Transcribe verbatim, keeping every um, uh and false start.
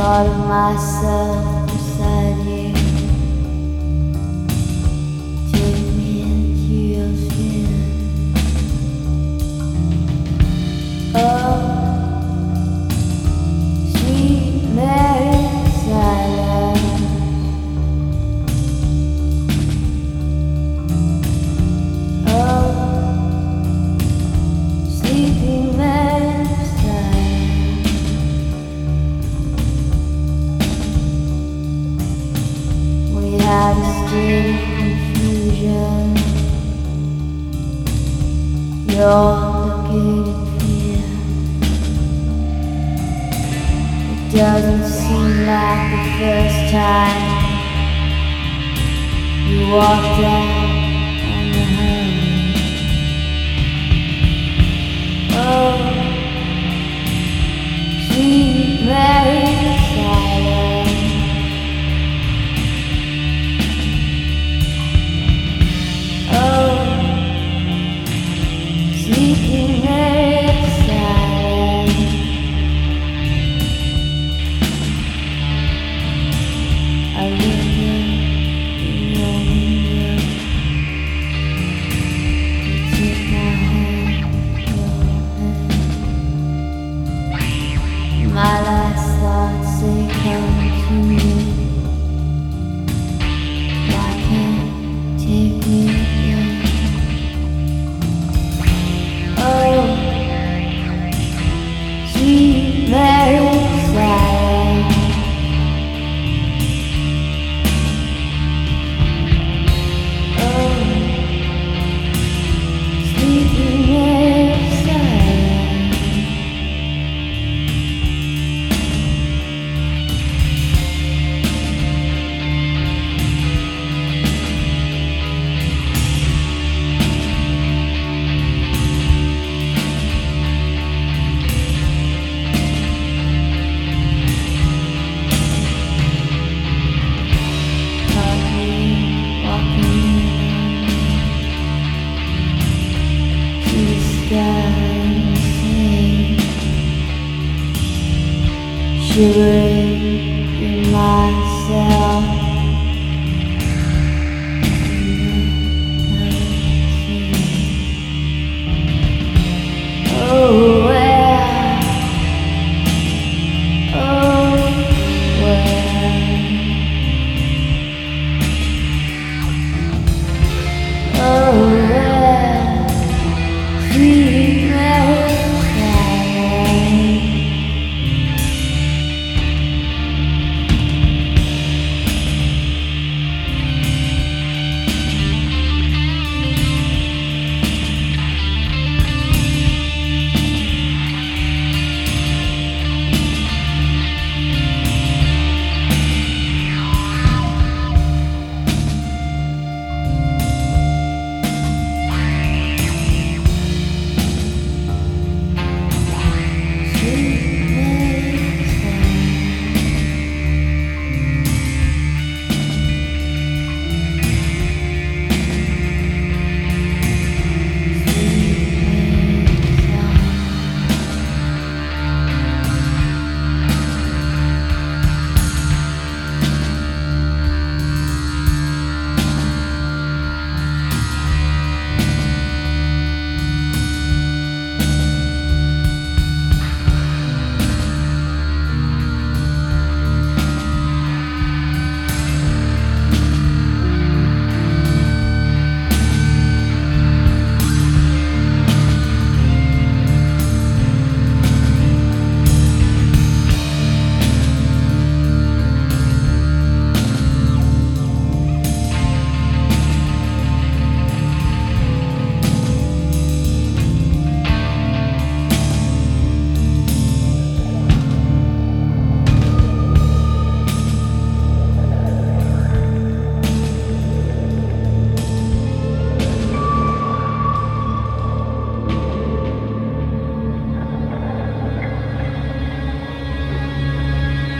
thought of myself beside you. Take me into your skin. Oh, sweet Mary silence. Oh, sleeping Mary silence. We had a state of confusion. You're looking at fear. It doesn't seem like the first time you walked out on the home. Oh, sweet Mary silence. Oh, sleeping Mary silence. I linger in your window. You took my hand, your hand. My last thoughts say come to me. Why can't you take me again? Oh, sweet Mary silence. Oh, sleeping Mary silence. Shivering in myself.